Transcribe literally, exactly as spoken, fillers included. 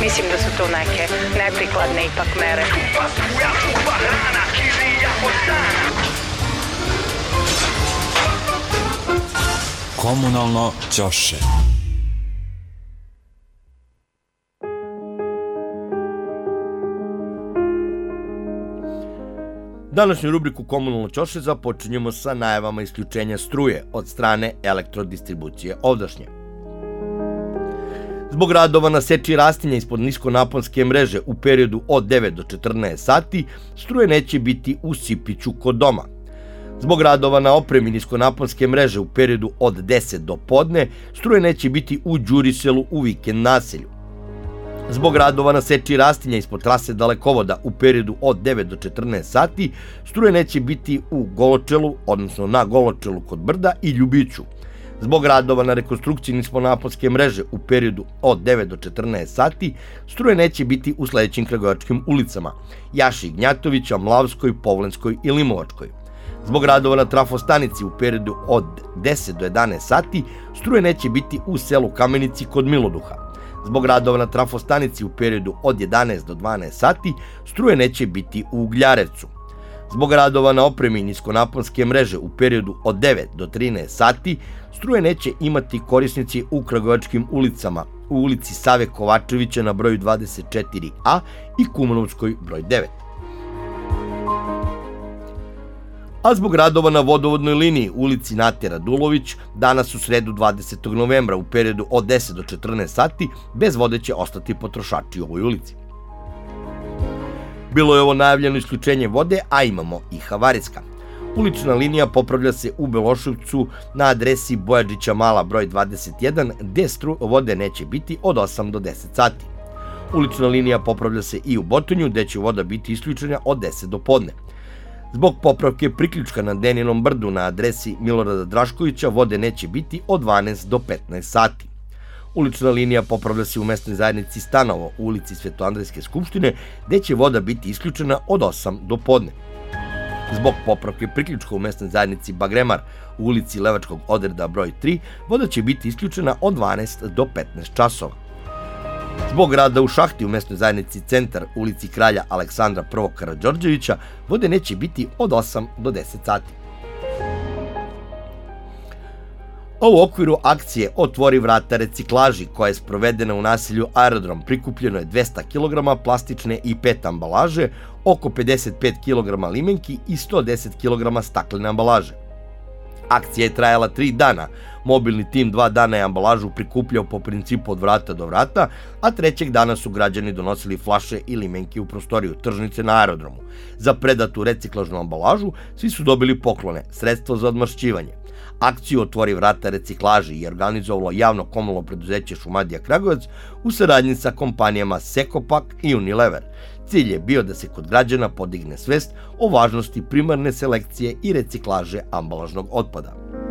Mislim da su to neke neprikladne ipak mere. Komunalno ćoše. Današnju rubriku Komunalno ćoše započinjemo sa najavama isključenja struje od strane Elektrodistribucije Ovdašnje. Zbog radova na seči rastinja ispod niskonaponske mreže u periodu od devet do četrnaest sati, struje neće biti u Sipiću kod doma. Zbog radova na opremi niskonaponske mreže u periodu od deset do podne, struje neće biti u Đuriselu u vikend naselju. Zbog radova na seči rastinja ispod trase dalekovoda u periodu od devet do četrnaest sati, struje neće biti u Goločelu, odnosno na Goločelu kod Brda i Ljubiću. Zbog radova na rekonstrukciji niskonaponske mreže u periodu od devet do četrnaest sati, struje neće biti u sledećim kragujevačkim ulicama: Jaši Gnjatovića, Mlavskoj, Povlenskoj i Limovačkoj. Zbog radova na trafostanici u periodu od deset do jedanaest sati, struje neće biti u selu Kamenici kod Miloduha. Zbog radova na trafostanici u periodu od jedanaest do dvanaest sati, struje neće biti u Ugljarevcu. Zbog radova na opremi niskonaponske mreže u periodu od devet do trinaest sati, struje neće imati korisnici u kragujevačkim ulicama, u ulici Save Kovačevića na broju dvadeset četiri a i Kumanovskoj broj devet. A zbog radova na vodovodnoj liniji u ulici Nate Radulović, danas u sredu dvadesetog novembra u periodu od deset do četrnaest sati, bez vode će ostati potrošači u ovoj ulici. Bilo je ovo najavljeno isključenje vode, a imamo i havarijska. Ulična linija popravlja se u Beloševcu na adresi Bojađića Mala broj dvadeset jedan, gde vode neće biti od osam do deset sati. Ulična linija popravlja se i u Botonju, gde će voda biti isključena od deset do podne. Zbog popravke priključka na Deninom brdu na adresi Milorada Draškovića, vode neće biti od dvanaest do petnaest sati. Ulična linija popravlja se u mesnoj zajednici Stanovo u ulici Svetoandrejske skupštine, gde će voda biti isključena od osam do podne. Zbog popravke priključka u mesnoj zajednici Bagremar u ulici Levačkog odreda broj tri, voda će biti isključena od dvanaest do petnaest časova. Zbog rada u šahti u mesnoj zajednici Centar u ulici Kralja Aleksandra prvog Karađorđevića, vode neće biti od osam do deset sati. U okviru akcije Otvori vrata reciklaži, koja je sprovedena u naselju Aerodrom, prikupljeno je dvesta kilograma plastične i pet ambalaže, oko pedeset pet kilograma limenki i sto deset kilograma staklene ambalaže. Akcija je trajala tri dana. Mobilni tim dva dana je ambalažu prikupljao po principu od vrata do vrata, a trećeg dana su građani donosili flaše i limenke u prostoriju tržnice na aerodromu. Za predatu reciklažnu ambalažu svi su dobili poklone, sredstvo za odmašćivanje. Akciju Otvori vrata reciklaži je organizovalo javno komunalno preduzeće Šumadija Kragujevac u saradnji sa kompanijama Sekopak i Unilever. Cilj je bio da se kod građana podigne svest o važnosti primarne selekcije i reciklaže ambalažnog otpada.